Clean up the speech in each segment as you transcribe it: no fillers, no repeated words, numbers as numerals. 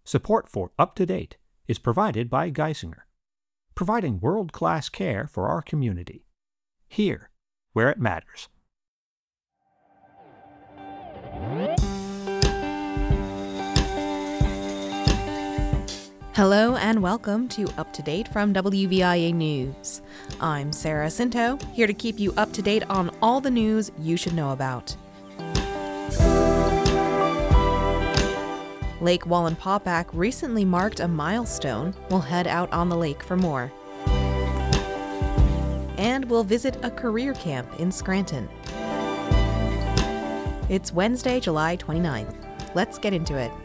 Support for Up to Date is provided by Geisinger, providing world-class care for our community, here where it matters. Hello and welcome to Up to Date from WVIA News. I'm Sarah Cinto, here to keep you up to date on all the news you should know about. Lake Wallenpaupack recently marked a milestone. We'll head out on the lake for more. And we'll visit a career camp in Scranton. It's Wednesday, July 29th. Let's get into it.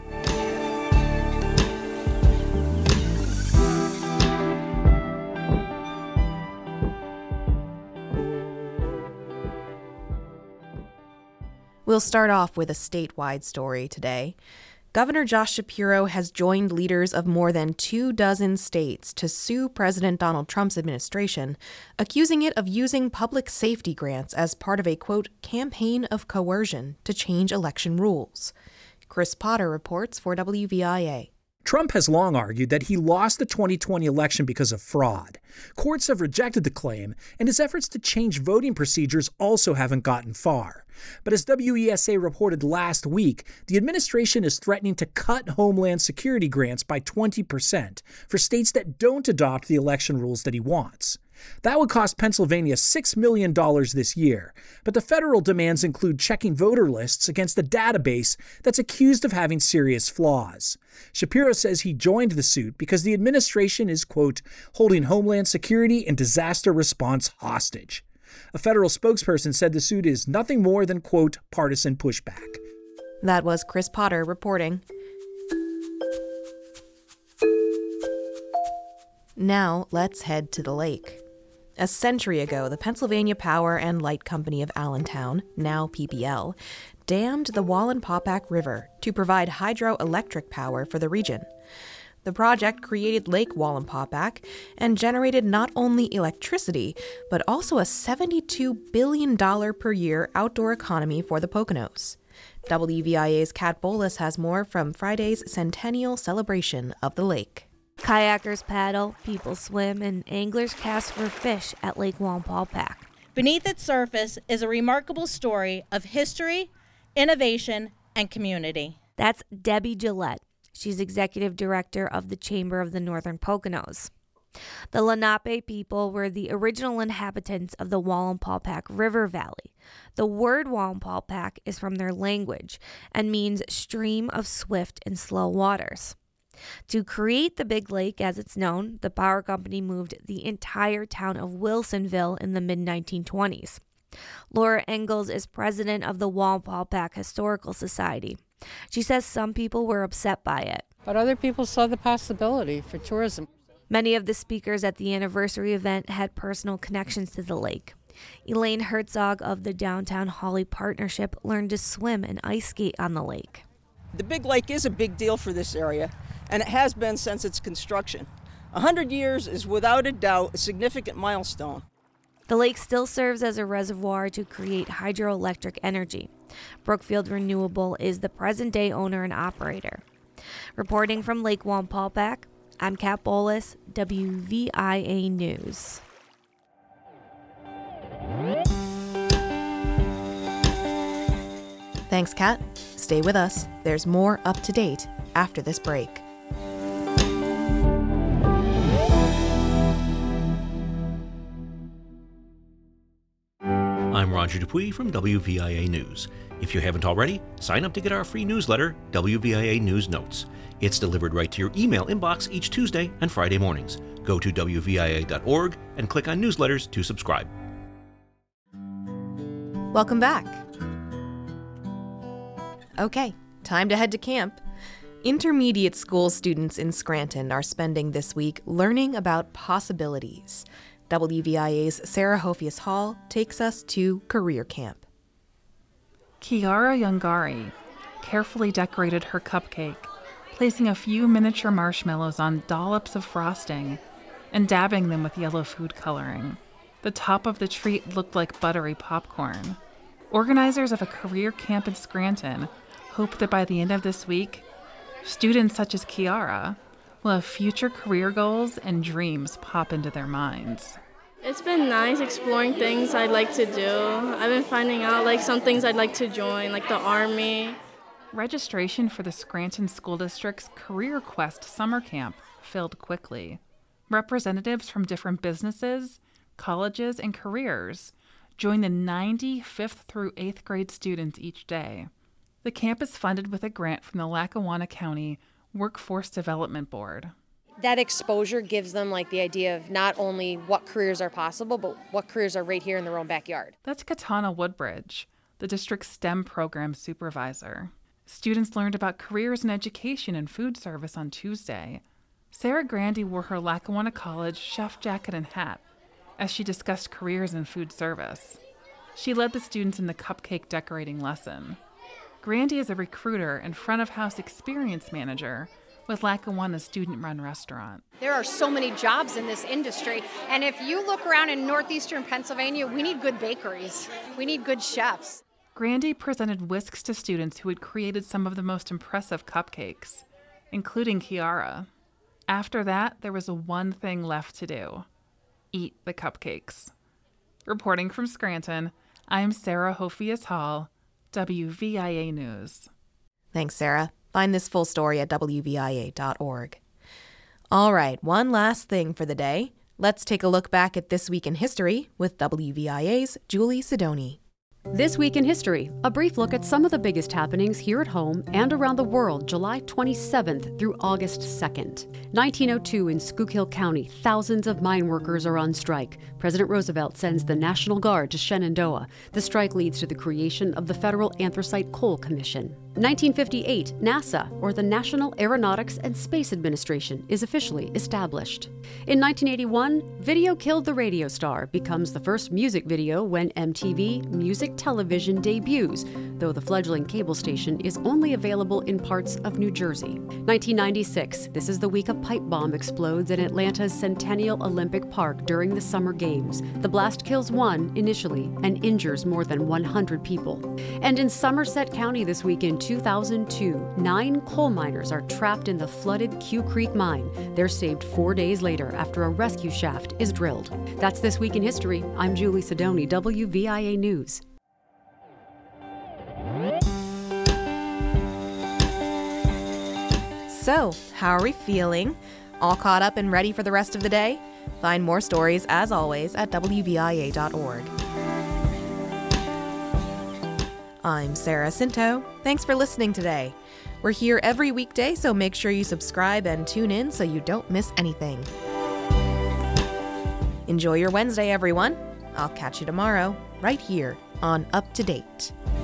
We'll start off with a statewide story today. Governor Josh Shapiro has joined leaders of more than 24 states to sue President Donald Trump's administration, accusing it of using public safety grants as part of a, quote, campaign of coercion to change election rules. Chris Potter reports for WVIA. Trump has long argued that he lost the 2020 election because of fraud. Courts have rejected the claim, and his efforts to change voting procedures also haven't gotten far. But as WESA reported last week, the administration is threatening to cut Homeland Security grants by 20% for states that don't adopt the election rules that he wants. That would cost Pennsylvania $6 million this year, but the federal demands include checking voter lists against a database that's accused of having serious flaws. Shapiro says he joined the suit because the administration is, quote, holding Homeland Security and disaster response hostage. A federal spokesperson said the suit is nothing more than, quote, partisan pushback. That was Chris Potter reporting. Now let's head to the lake. A century ago, the Pennsylvania Power and Light Company of Allentown, now PPL, dammed the Wallenpaupack River to provide hydroelectric power for the region. The project created Lake Wallenpaupack and generated not only electricity, but also a $72 billion per year outdoor economy for the Poconos. WVIA's Kat Bolas has more from Friday's centennial celebration of the lake. Kayakers paddle, people swim, and anglers cast for fish at Lake Wallenpaupack. Beneath its surface is a remarkable story of history, innovation, and community. That's Debbie Gillette. She's executive director of the Chamber of the Northern Poconos. The Lenape people were the original inhabitants of the Wallenpaupack River Valley. The word Wallenpaupack is from their language and means stream of swift and slow waters. To create the Big Lake, as it's known, the power company moved the entire town of Wilsonville in the mid-1920s. Laura Engels is president of the Wallenpaupack Historical Society. She says some people were upset by it. But other people saw the possibility for tourism. Many of the speakers at the anniversary event had personal connections to the lake. Elaine Herzog of the Downtown Holly Partnership learned to swim and ice skate on the lake. The Big Lake is a big deal for this area, and it has been since its construction. 100 years is without a doubt a significant milestone. The lake still serves as a reservoir to create hydroelectric energy. Brookfield Renewable is the present-day owner and operator. Reporting from Lake Wallenpaupack, I'm Kat Bolas, WVIA News. Thanks, Kat. Stay with us. There's more Up to Date after this break. I'm Roger Dupuis from WVIA News. If you haven't already, sign up to get our free newsletter, WVIA News Notes. It's delivered right to your email inbox each Tuesday and Friday mornings. Go to WVIA.org and click on newsletters to subscribe. Welcome back. Okay, time to head to camp. Intermediate school students in Scranton are spending this week learning about possibilities. WVIA's Sarah Hofius Hall takes us to career camp. Kiara Youngari carefully decorated her cupcake, placing a few miniature marshmallows on dollops of frosting and dabbing them with yellow food coloring. The top of the treat looked like buttery popcorn. Organizers of a career camp in Scranton hope that by the end of this week, Students such as Kiara will have future career goals and dreams pop into their minds. It's been nice exploring things I'd like to do. I've been finding out some things I'd like to join, like the Army. Registration for the Scranton School District's Career Quest summer camp filled quickly. Representatives from different businesses, colleges, and careers join the 90 5th through 8th grade students each day. The camp is funded with a grant from the Lackawanna County Workforce Development Board. That exposure gives them the idea of not only what careers are possible, but what careers are right here in their own backyard. That's Katana Woodbridge, the district's STEM program supervisor. Students learned about careers in education and food service on Tuesday. Sarah Grandy wore her Lackawanna College chef jacket and hat as she discussed careers in food service. She led the students in the cupcake decorating lesson. Grandy is a recruiter and front-of-house experience manager with Lackawanna's student-run restaurant. There are so many jobs in this industry, and if you look around in northeastern Pennsylvania, we need good bakeries. We need good chefs. Grandy presented whisks to students who had created some of the most impressive cupcakes, including Kiara. After that, there was one thing left to do: eat the cupcakes. Reporting from Scranton, I'm Sarah Hophius Hall, WVIA News. Thanks, Sarah. Find this full story at WVIA.org. All right, one last thing for the day. Let's take a look back at This Week in History with WVIA's Julie Sidoni. This Week in History, a brief look at some of the biggest happenings here at home and around the world, July 27th through August 2nd. 1902 in Schuylkill County, thousands of mine workers are on strike. President Roosevelt sends the National Guard to Shenandoah. The strike leads to the creation of the Federal Anthracite Coal Commission. 1958, NASA, or the National Aeronautics and Space Administration, is officially established. In 1981, Video Killed the Radio Star becomes the first music video when MTV Music Television debuts, though the fledgling cable station is only available in parts of New Jersey. 1996, this is the week a pipe bomb explodes in Atlanta's Centennial Olympic Park during the Summer Games. The blast kills one initially and injures more than 100 people. And in Somerset County this week in 2002, 9 coal miners are trapped in the flooded Q Creek mine. They're saved 4 days later after a rescue shaft is drilled. That's This Week in History. I'm Julie Sidoni, WVIA News. So, how are we feeling? All caught up and ready for the rest of the day? Find more stories, as always, at WVIA.org. I'm Sarah Cinto. Thanks for listening today. We're here every weekday, so make sure you subscribe and tune in so you don't miss anything. Enjoy your Wednesday, everyone. I'll catch you tomorrow, right here on Up to Date.